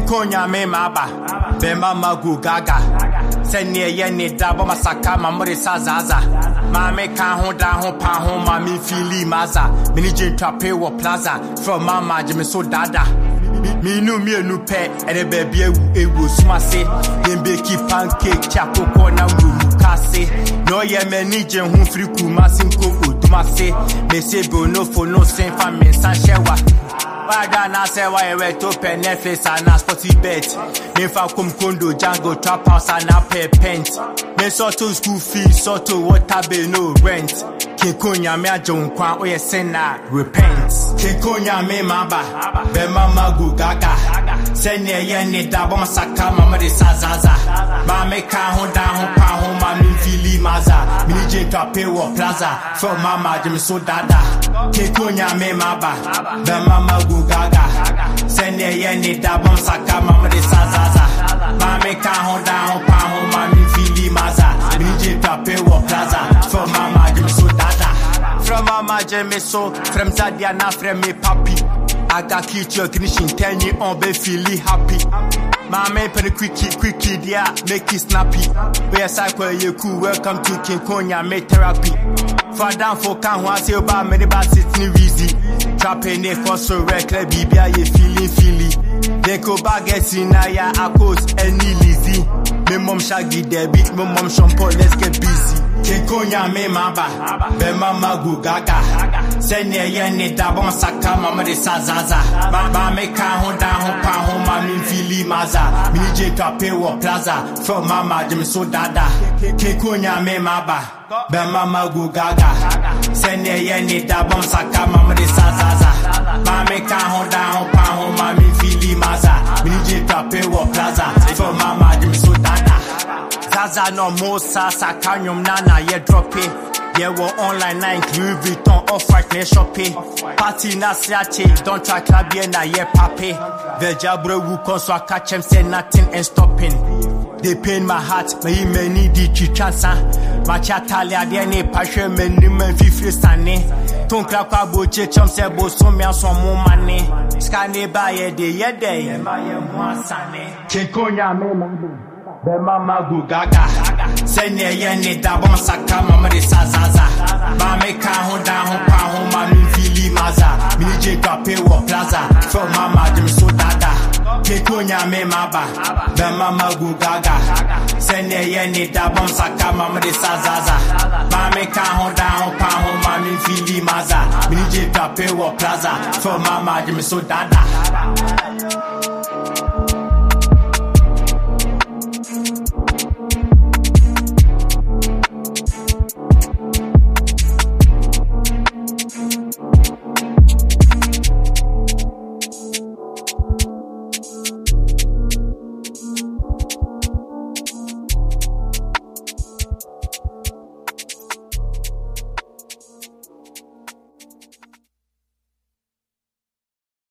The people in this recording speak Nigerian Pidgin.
Kinkonya me maba be mama go gaga send near ye dabo masaka mamori sazaza mame kan ho da ho pa ho mami fili maza mini jin trape wo plaza from mama jimi so dada me no me no pe ere baby ewu sumase dem be keep pancake chakoko na wu kase no ye mani jin hu free kumasin ko odumase me se bo no for no sen fa me san shewa Wada na say why we to pay Netflix and a sporty bet. Me fa come condo Django trap house and a pay pent. Me so to school fees, so to water bill no rent. Kinkonya me a John Kwan oye sena repent. Kinkonya me maba, be mama go gaga. Sene ye ni dabo masaka mama de sazaza. Ma me kan ho da ho pa ho ma mi fili maza. Mini je trape wo plaza. From mama jimi so dada. Kinkonya me maba, be mama go gaga sene ye ni dabo masaka mama de sazaza. Ma me kan ho da ho pa ho ma mi fili maza. Mini je trape wo plaza. From mama jimi so dada. From mama jimi so from Zadia na from me papi. I got kids your ignition, 10 years on be feeling happy. My man pen quickie, yeah, make it snappy. Where cycle you cool, welcome to Kinkonya, make therapy. For down for can one say about many bad sitting easy. Trapping it for so reckless, baby, you feeling. They go back in ya, I coast any lazy. Me mom shaggy debit, me mom shampoo, let's get busy. Kinkonya me maba, be mama go gaga. Send ye ni dabo masaka mama de sazaza. Mama me kan ho da ho pa ho ma mi fili maza. Mi je trape wo plaza. From mama jimi so dada. Kinkonya me maba, be mama go gaga. Send ye ni dabo masaka mama de sazaza. Mama me kan ho da ho pa ho ma mi fili maza. Mi je trape wo plaza. From mama jimi so dada. Zaza no mosa sakanyum nana ye drop it. Ye wo online na Louis Vuitton off-white me shopping. Party na siache, don't try club ye na ye pape. The jabro wu konso catch him say nothing and stopping. They pain my heart, me need the chichansa. My chatalia de ne pashe me ni me fifri stane. Ton kwa boche chom se bo so me so mo mane. Skane ba ye de ye de ma ye mo sane. Kinkonya me mambo. Be mama go gaga sene ye ni dabo masaka mama de sazaza. Ma me kan ho da ho pa ho ma mi fili maza. Mi je trape wo plaza. From mama jimi so dada. Kinkonya me maba, be mama go gaga sene ye ni dabo masaka mama de sazaza. Ma me kan ho da ho pa ho ma mi fili maza. Mi je trape wo plaza. From mama jimi so dada.